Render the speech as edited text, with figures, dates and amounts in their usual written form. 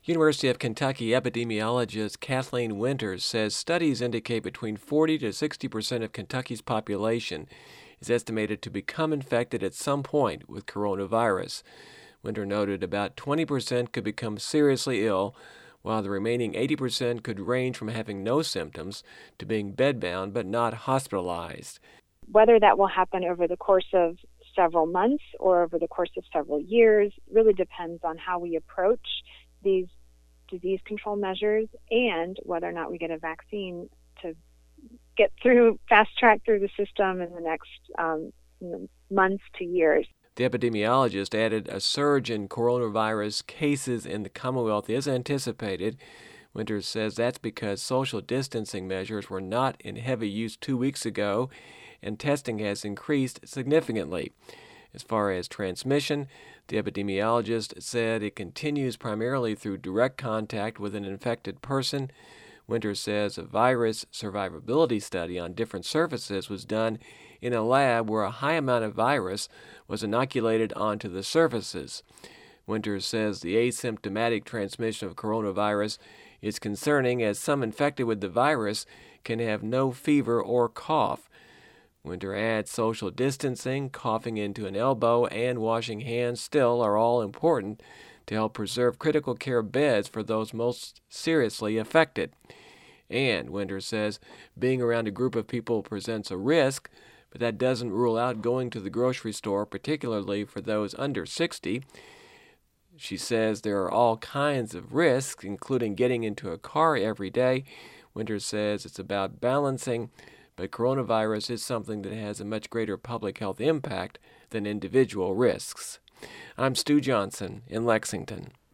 University of Kentucky epidemiologist Kathleen Winters says studies indicate between 40 to 60% of Kentucky's population is estimated to become infected at some point with coronavirus. Winter noted about 20% could become seriously ill, while the remaining 80% could range from having no symptoms to being bedbound but not hospitalized. Whether that will happen over the course of several months or over the course of several years really depends on how we approach these disease control measures and whether or not we get a vaccine to get through, fast track through the system in the next months to years. The epidemiologist added a surge in coronavirus cases in the Commonwealth is anticipated. Winters says that's because social distancing measures were not in heavy use 2 weeks ago, and testing has increased significantly. As far as transmission, the epidemiologist said it continues primarily through direct contact with an infected person. Winters says a virus survivability study on different surfaces was done in a lab where a high amount of virus was inoculated onto the surfaces. Winters says the asymptomatic transmission of coronavirus is concerning as some infected with the virus can have no fever or cough. Winter adds social distancing, coughing into an elbow, and washing hands still are all important to help preserve critical care beds for those most seriously affected. And Winter says being around a group of people presents a risk, but that doesn't rule out going to the grocery store, particularly for those under 60. She says there are all kinds of risks, including getting into a car every day. Winter says it's about balancing, but coronavirus is something that has a much greater public health impact than individual risks. I'm Stu Johnson in Lexington.